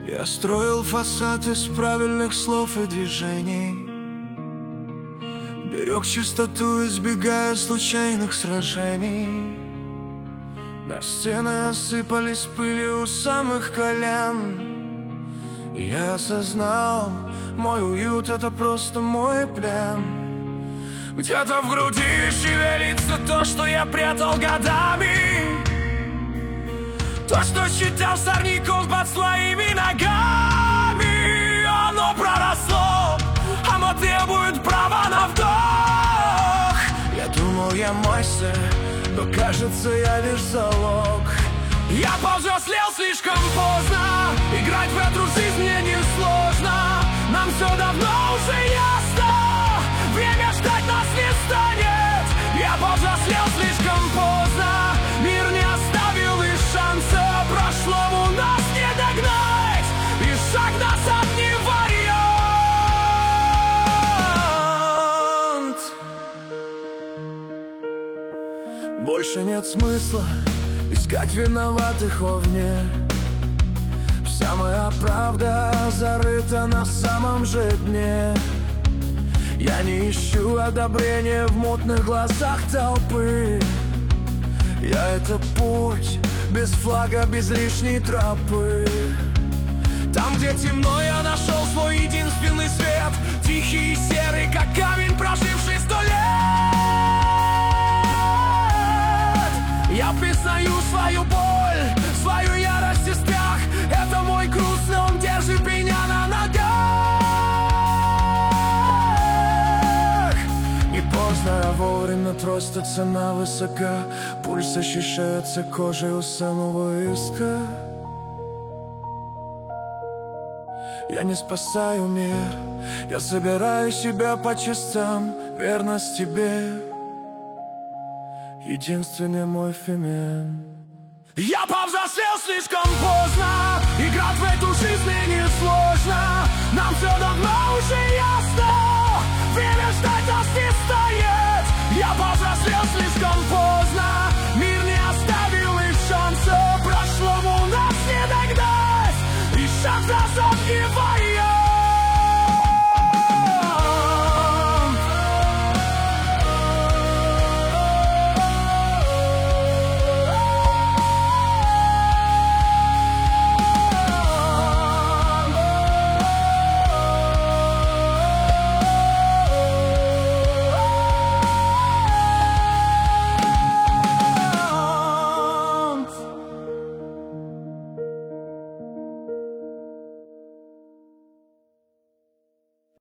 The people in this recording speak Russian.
Я строил фасад из правильных слов и движений, берег чистоту, избегая случайных сражений. На стены осыпались пылью у самых колен. Я осознал, мой уют — это просто мой плен. Где-то в груди шевелится то, что я прятал годами, то, что считал сорняком под своими ногами. Оно проросло, оно требует права на вдох. Я думал, я мастер, но кажется, я лишь залог. Я повзрослел слишком поздно, играть в эту жизнь мне несложно. Нам все давно уже ясно, время ждать нас не станет. Я повзрослел слишком поздно, мир не оставил и шанса. Прошлому нас не догнать, и шаг назад не вариант. Больше нет смысла искать виноватых вовне. Вся моя правда зарыта на самом же дне. Я не ищу одобрения в мутных глазах толпы. Я — это путь без флага, без лишней тропы. Там, где темно, я нашел свой единственный свет, тихий и серый, как камень, проживший 100 лет. Я признаю свою боль, свою ярость и страх. Это мой груз, но он держит меня на ногах. Не поздно, а вовремя, просто цена высока. Пульс ощущается кожей у самого иска. Я не спасаю мир, я собираю себя по частям. Верность тебе — единственный мой фемен. Я повзрослел слишком поздно, играть в эту жизнь мне несложно. Нам все давно уже ясно, время ждать нас не станет. Я повзрослел слишком поздно.